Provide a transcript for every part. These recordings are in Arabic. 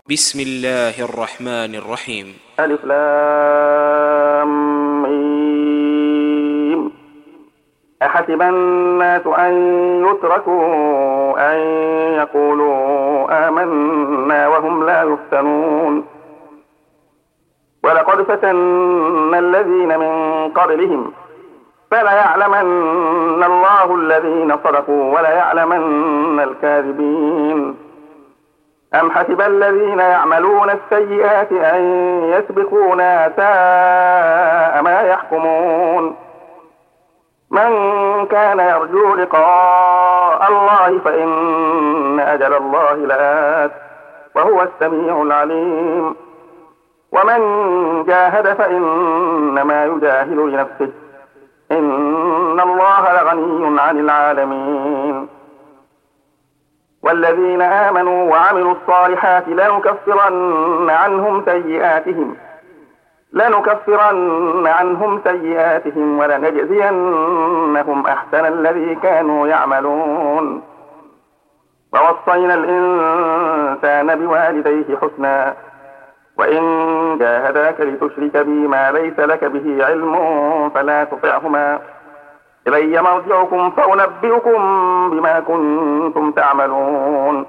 بسم الله الرحمن الرحيم. ألف لام ميم. أحسب الناس أن يتركوا أن يقولوا آمنا وهم لا يفتنون. ولقد فتنا الذين من قبلهم فليعلمن الله الذين صدقوا وليعلمن الكاذبين. أم حسب الذين يعملون السيئات أن يسبقونا ساء ما يحكمون. من كان يرجو لقاء الله فإن أجل الله لآت وهو السميع العليم. ومن جاهد فإنما يجاهد لنفسه إن الله لغني عن العالمين. والذين آمنوا وعملوا الصالحات لنكفرن عنهم سيئاتهم ولنجزينهم أحسن الذي كانوا يعملون. ووصينا الإنسان بوالديه حسنا وإن جاهداك لتشرك بي ما ليس لك به علم فلا تطعهما إلي مرجعكم فأنبئكم بما كنتم تعملون.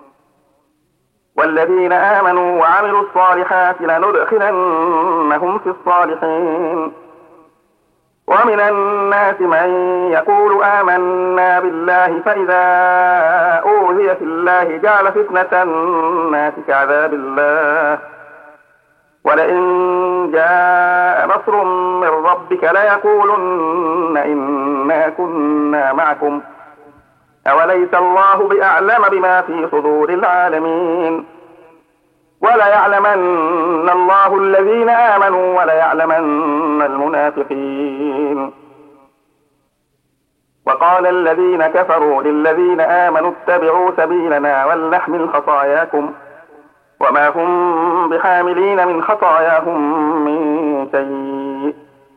والذين آمنوا وعملوا الصالحات لندخلنهم في الصالحين. ومن الناس من يقول آمنا بالله فإذا أوذي في الله جعل فتنة الناس كعذاب الله ولئن جاء نصر من ربك ليقولن إنا كنا معكم أوليس الله بأعلم بما في صدور العالمين. وليعلمن الله الذين آمنوا وليعلمن المنافقين. وقال الذين كفروا للذين آمنوا اتبعوا سبيلنا ولنحمل خطاياكم وما هم بحاملين من خطاياهم من شيء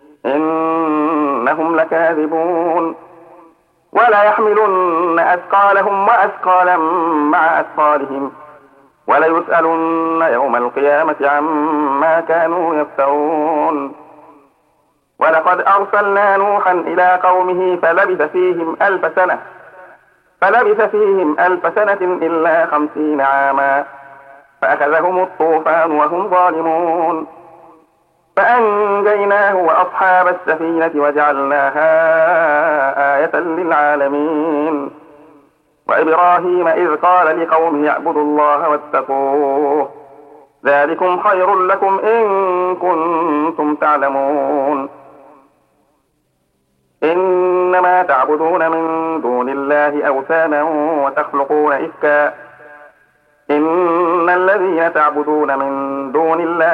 إنهم لكاذبون. ولا يحملن أثقالهم وأثقالا مع أثقالهم وليسألن يوم القيامة عما كانوا يفترون. ولقد أرسلنا نوحا إلى قومه فلبث فيهم ألف سنة إلا 50 عاما فأخذهم الطوفان وهم ظالمون. فأنجيناه وأصحاب السفينة وجعلناها آية للعالمين. وإبراهيم إذ قال لقومه اعبدوا الله واتقوه ذلكم خير لكم إن كنتم تعلمون. إنما تعبدون من دون الله أوثانا وتخلقون إفكا إن الذين تعبدون من دون الله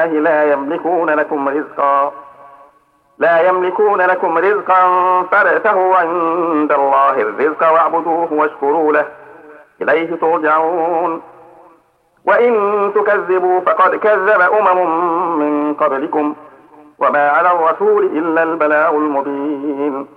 لا يملكون لكم رزقا فابتغوا عند الله الرزق واعبدوه واشكروا له إليه ترجعون. وإن تكذبوا فقد كذب من قبلكم وما على الرسول إلا البلاغ المبين.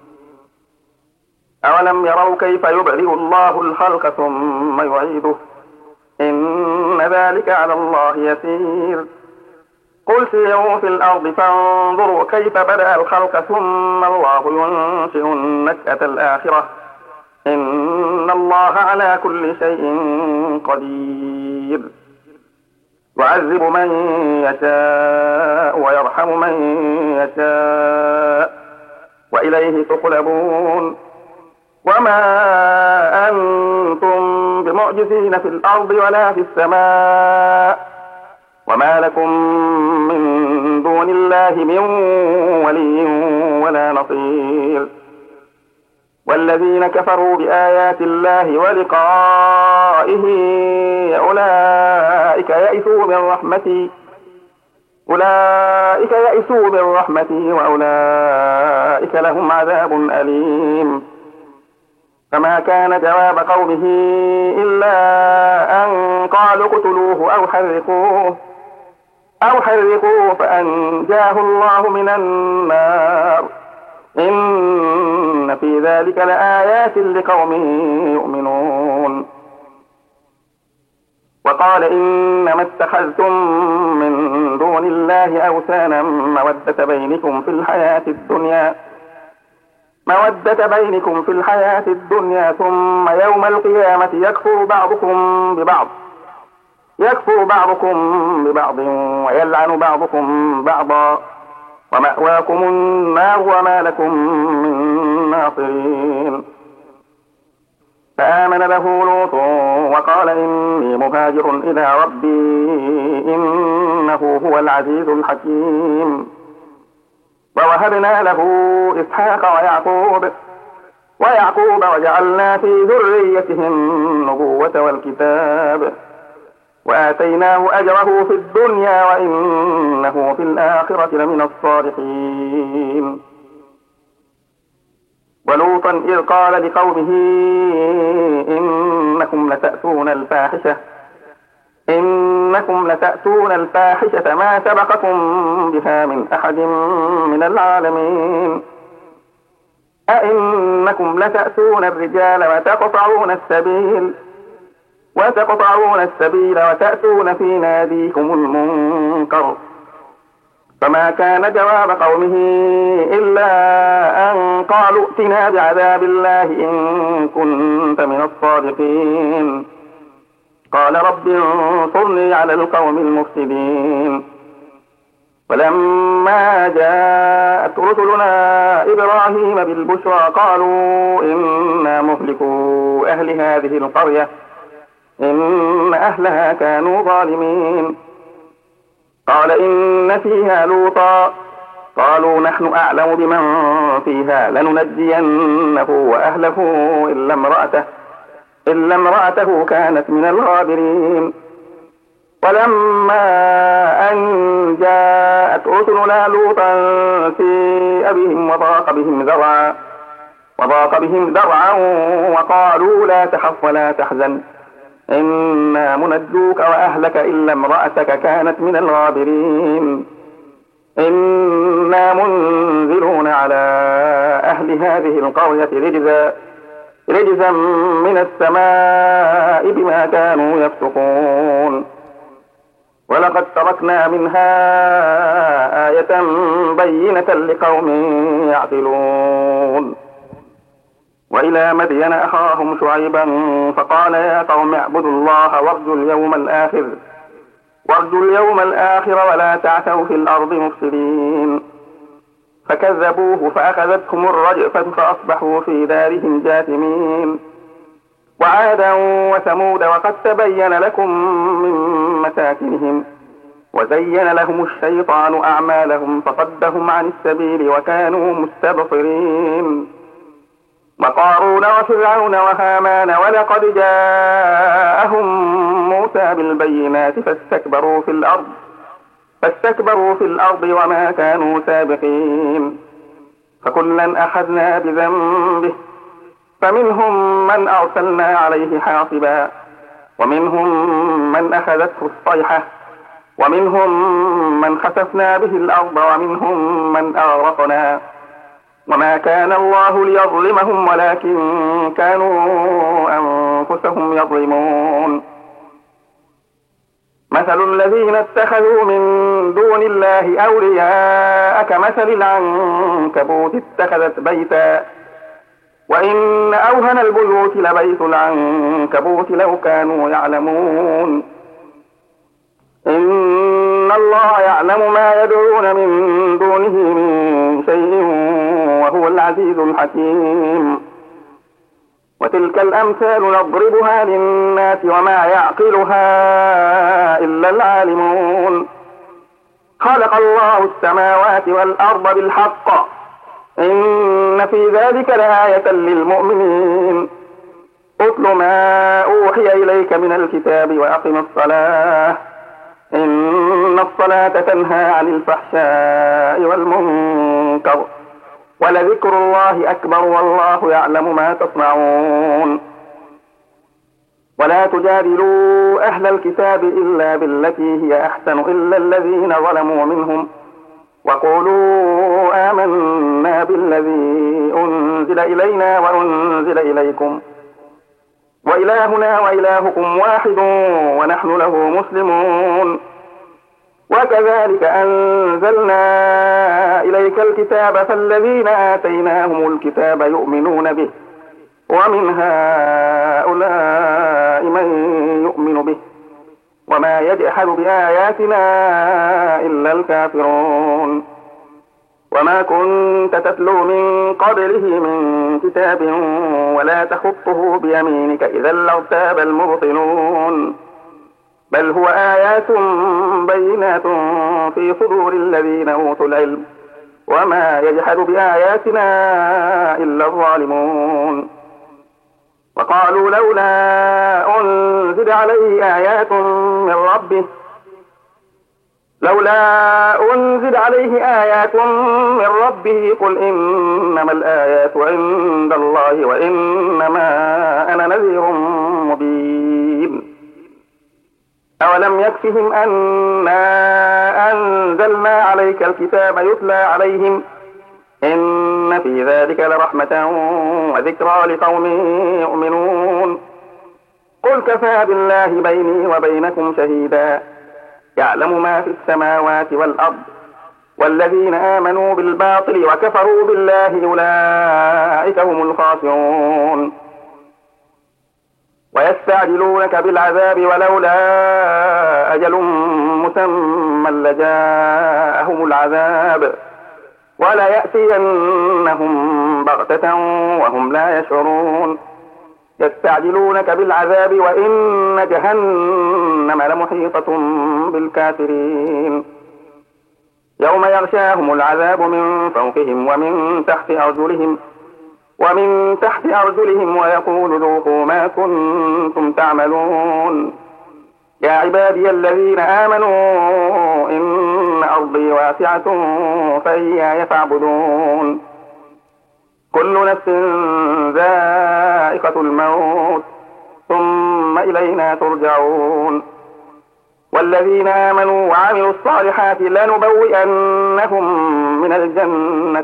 أولم يروا كيف يبدئ الله الخلق ثم يعيده إن ذلك على الله يسير. قل سيروا في الأرض فانظروا كيف بدأ الخلق ثم الله ينشئ النشأة الآخرة إن الله على كل شيء قدير. يعذب من يشاء ويرحم من يشاء وإليه تقلبون. وما أنتم بمعجزين في الأرض ولا في السماء وما لكم من دون الله من ولي ولا نصير. والذين كفروا بآيات الله ولقائه أولئك يئسوا من رحمتي وأولئك لهم عذاب أليم. فما كان جواب قومه إلا أن قالوا اقتلوه أو حرقوه فأنجاه الله من النار إن في ذلك لآيات لقوم يؤمنون. وقال إنما اتخذتم من دون الله أوثانا مودة بينكم في الحياة الدنيا ثم يوم القيامة يكفر بعضكم ببعض ويلعن بعضكم بعضا ومأواكم النار وما لكم من ناصرين. فآمن له لوط وقال إني مهاجر إلى ربي إنه هو العزيز الحكيم. ووهبنا له إسحاق ويعقوب وجعلنا في ذريته النبوة والكتاب وآتيناه أجره في الدنيا وإنه في الآخرة لمن الصالحين. ولوطا إذ قال لقومه إنكم لتأتون الفاحشة ما سبقكم بها من أحد من العالمين. أئنكم لتأتون الرجال وتقطعون السبيل وتأتون في ناديكم المنكر. فما كان جواب قومه إلا أن قالوا ائتنا بعذاب الله إن كنت من الصادقين. قال رب انصرني على القوم المفسدين. ولما جاءت رسلنا إبراهيم بالبشرى قالوا إنا مهلكو أهل هذه القرية إن أهلها كانوا ظالمين. قال إن فيها لوطا قالوا نحن أعلم بمن فيها لننجينه وأهله إلا امرأته كانت من الغابرين. ولما أن جاءت رسلنا لوطا سيء بهم وضاق بهم ذرعا وقالوا لا تخف ولا تحزن إنا منجوك وأهلك إلا امرأتك كانت من الغابرين. إنا منزلون على أهل هذه القرية رجزا من السماء بما كانوا يفسقون. ولقد تركنا منها آية بينة لقوم يعقلون. وإلى مدين أخاهم شعيبا فقال يا قوم اعبدوا الله وارجوا اليوم الآخر ولا تعثوا في الأرض مفسدين. فكذبوه فأخذتهم الرجفة فأصبحوا في دارهم جاثمين. وعادا وثمود وقد تبين لكم من مساكنهم وزين لهم الشيطان أعمالهم فصدهم عن السبيل وكانوا مستبصرين. وقارون وفرعون وهامان ولقد جاءهم موسى بالبينات فاستكبروا في الأرض وما كانوا سابقين. فكلا أخذنا بذنبه فمنهم من أرسلنا عليه حاصبا ومنهم من أخذته الصيحة ومنهم من خسفنا به الأرض ومنهم من أغرقنا. وما كان الله ليظلمهم ولكن كانوا أنفسهم يظلمون. مثل الذين اتخذوا من دون الله أولياء كمثل العنكبوت اتخذت بيتا وإن أوهن البيوت لبيت العنكبوت لو كانوا يعلمون. إن الله يعلم ما يدعون من دونه من شيء وهو العزيز الحكيم. وتلك الأمثال نضربها للناس وما يعقلها إلا العالمون. خلق الله السماوات والأرض بالحق إن في ذلك لآية للمؤمنين. اتل ما أوحي إليك من الكتاب وأقم الصلاة إن الصلاة تنهى عن الفحشاء والمنكر ولذكر الله أكبر والله يعلم ما تصنعون. ولا تجادلوا أهل الكتاب إلا بالتي هي أحسن إلا الذين ظلموا منهم وقولوا آمنا بالذي أنزل إلينا وأنزل إليكم وإلهنا وإلهكم واحد ونحن له مسلمون. وكذلك أنزلنا إليك الكتاب فالذين آتيناهم الكتاب يؤمنون به ومن هؤلاء من يؤمن به وما يجحد بآياتنا إلا الكافرون. وما كنت تتلو من قبله من كتاب ولا تخطه بيمينك إذا لارتاب المبطلون. بل هو آيات بينات في صدور الذين أوتوا العلم وما يجحد بآياتنا إلا الظالمون. وقالوا لولا أنزل عليه آيات من ربه قل إنما الآيات عند الله وإنما أنا نذير مبين. أولم يكفهم أنا أنزلنا عليك الكتاب يتلى عليهم إن في ذلك لرحمة وذكرى لقوم يؤمنون. قل كفى بالله بيني وبينكم شهيدا يعلم ما في السماوات والأرض والذين آمنوا بالباطل وكفروا بالله أولئك هم الخاسرون. ويستعجلونك بالعذاب ولولا أجل مسمى لجاءهم العذاب وليأتينهم بغتة وهم لا يشعرون. يستعجلونك بالعذاب وإن جهنم لمحيطة بالكافرين. يوم يغشاهم العذاب من فوقهم ومن تحت أرجلهم ويقول ذوقوا ما كنتم تعملون. يا عبادي الذين آمنوا إن أرضي واسعة فإياي فاعبدون. كل نفس ذائقة الموت ثم إلينا ترجعون. والذين آمنوا وعملوا الصالحات لنبوئنهم من الجنة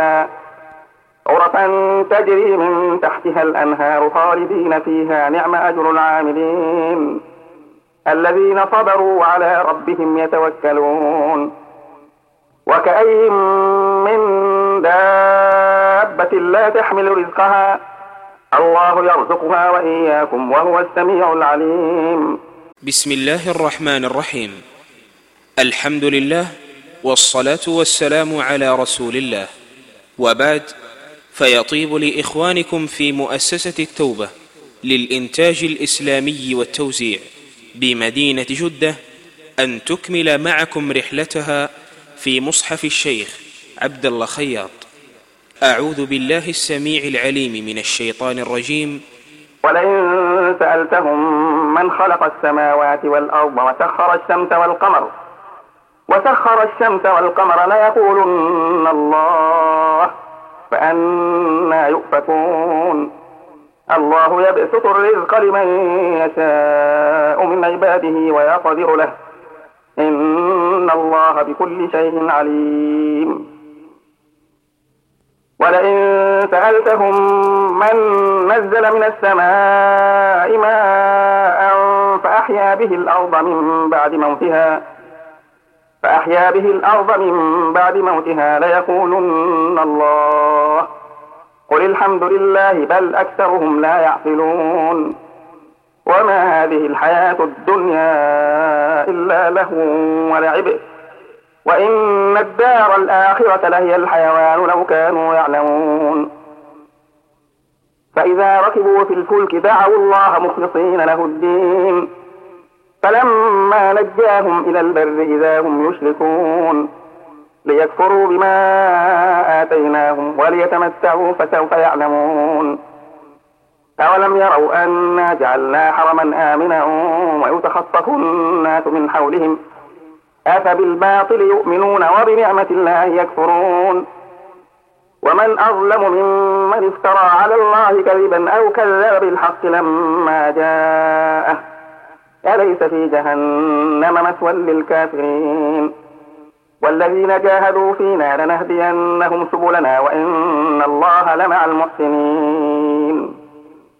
غرفا تجري من تحتها الأنهار خالدين فيها نعم أجر العاملين الذين صبروا وعلى ربهم يتوكلون. وكأي من دابة لا تحمل رزقها الله يرزقها وإياكم وهو السميع العليم. بسم الله الرحمن الرحيم. الحمد لله والصلاة والسلام على رسول الله، وبعد، فيطيب لإخوانكم في مؤسسة التوبة للإنتاج الإسلامي والتوزيع بمدينة جدة أن تكمل معكم رحلتها في مصحف الشيخ عبد الله خياط. أعوذ بالله السميع العليم من الشيطان الرجيم. ولئن سألتهم من خلق السماوات والأرض وسخر الشمس والقمر ليقولن الله فأنى يؤفكون. الله يبسط الرزق لمن يشاء من عباده ويقدر له إن الله بكل شيء عليم. ولئن سألتهم من نزل من السماء ماء فأحيا به الأرض من بعد موتها ليقولن الله قل الحمد لله بل أكثرهم لا يعقلون. وما هذه الحياة الدنيا إلا لهو ولعب وإن الدار الآخرة لهي الحيوان لو كانوا يعلمون. فإذا ركبوا في الفلك دعوا الله مخلصين له الدين فلما نجاهم إلى البر إذا هم يشركون ليكفروا بما آتيناهم وليتمتعوا فسوف يعلمون. أولم يروا أنا جعلنا حرما آمنا ويتخطف الناس من حولهم أفبالباطل يؤمنون وبنعمة الله يكفرون. ومن أظلم ممن افترى على الله كذبا أو كذب بالحق لما جاءه أليس في جهنم مثوى للكافرين. والذين جاهدوا فينا لنهدينهم سبلنا وإن الله لمع المحسنين.